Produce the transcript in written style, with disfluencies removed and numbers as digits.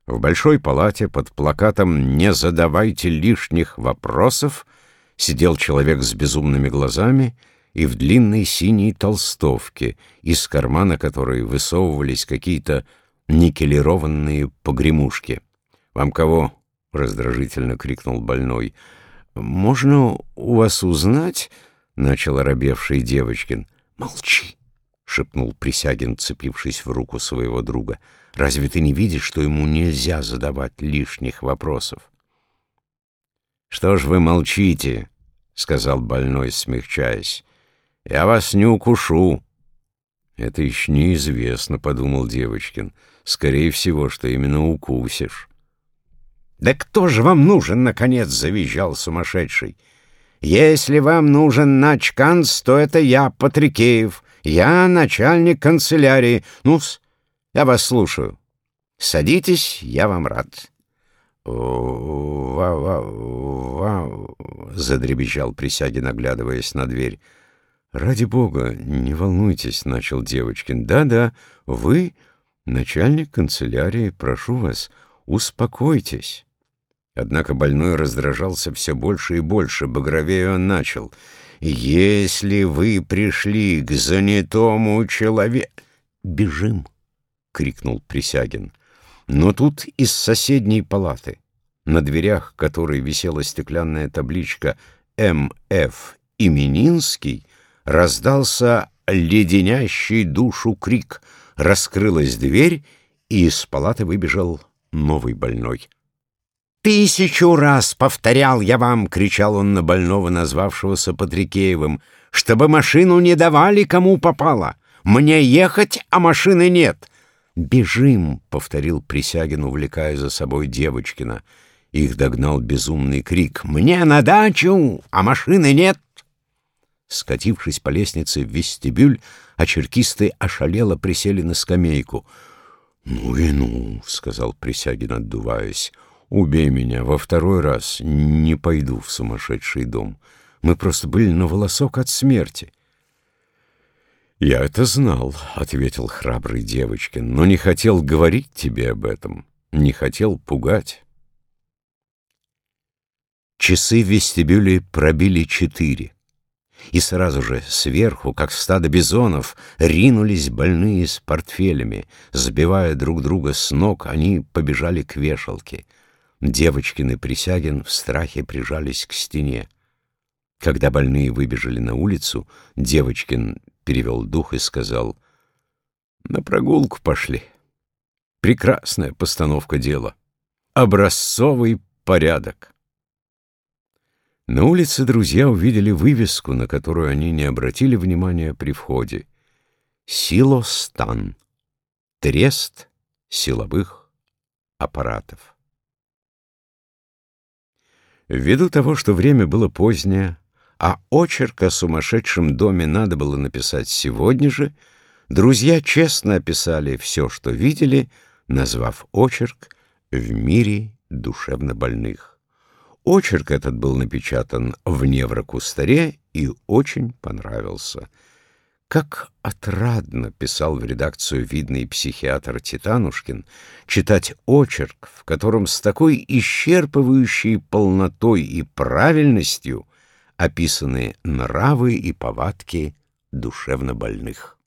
В большой палате под плакатом «Не задавайте лишних вопросов» сидел человек с безумными глазами и в длинной синей толстовке, из кармана которой высовывались какие-то никелированные погремушки. «Вам кого?» — раздражительно крикнул больной. «Можно у вас узнать?» — начал оробевший Девочкин. «Молчи!» — шепнул Присягин, цепившись в руку своего друга. «Разве ты не видишь, что ему нельзя задавать лишних вопросов?» «Что ж вы молчите?» — сказал больной, смягчаясь. «Я вас не укушу». «Это еще неизвестно», — подумал Девочкин. «Скорее всего, что именно укусишь». «Да кто же вам нужен, наконец?» — завизжал сумасшедший. «Если вам нужен начканц, то это я, Патрикеев. Я начальник канцелярии. Ну-с, я вас слушаю. Садитесь, я вам рад». Задребезжал Присягин, оглядываясь на дверь. «Ради бога, не волнуйтесь», — начал Девочкин. «Да-да, вы начальник канцелярии, прошу вас, успокойтесь». Однако больной раздражался все больше и больше, багровее он начал. «Если вы пришли к занятому человеку...» «Бежим!» — крикнул Присягин. Но тут из соседней палаты, на дверях которой висела стеклянная табличка «М.Ф. Именинский», раздался леденящий душу крик. Раскрылась дверь, и из палаты выбежал новый больной. «1000 раз повторял я вам!» — кричал он на больного, назвавшегося Патрикеевым, — «чтобы машину не давали, кому попало. Мне ехать, а машины нет». «Бежим!» — повторил Присягин, увлекая за собой Девочкина. Их догнал безумный крик: «Мне на дачу, а машины нет!» Скатившись по лестнице в вестибюль, очеркисты ошалело присели на скамейку. «Ну и ну!» — сказал Присягин, отдуваясь. «Убей меня, во второй раз не пойду в сумасшедший дом. Мы просто были на волосок от смерти». «Я это знал», — ответил храбрый Девочкин, «но не хотел говорить тебе об этом, не хотел пугать». Часы в вестибюле пробили 4, и сразу же сверху, как стадо бизонов, ринулись больные с портфелями. Сбивая друг друга с ног, они побежали к вешалке. Девочкин и Присягин в страхе прижались к стене. Когда больные выбежали на улицу, Девочкин перевел дух и сказал: «На прогулку пошли. Прекрасная постановка дела. Образцовый порядок». На улице друзья увидели вывеску, на которую они не обратили внимания при входе: «Силостан. Трест силовых аппаратов». Ввиду того, что время было позднее, а очерк о сумасшедшем доме надо было написать сегодня же, друзья честно описали все, что видели, назвав очерк «В мире душевнобольных». Очерк этот был напечатан в Неврокустаре и очень понравился. Как отрадно, писал в редакцию видный психиатр Титанушкин, читать очерк, в котором с такой исчерпывающей полнотой и правильностью описаны нравы и повадки душевнобольных.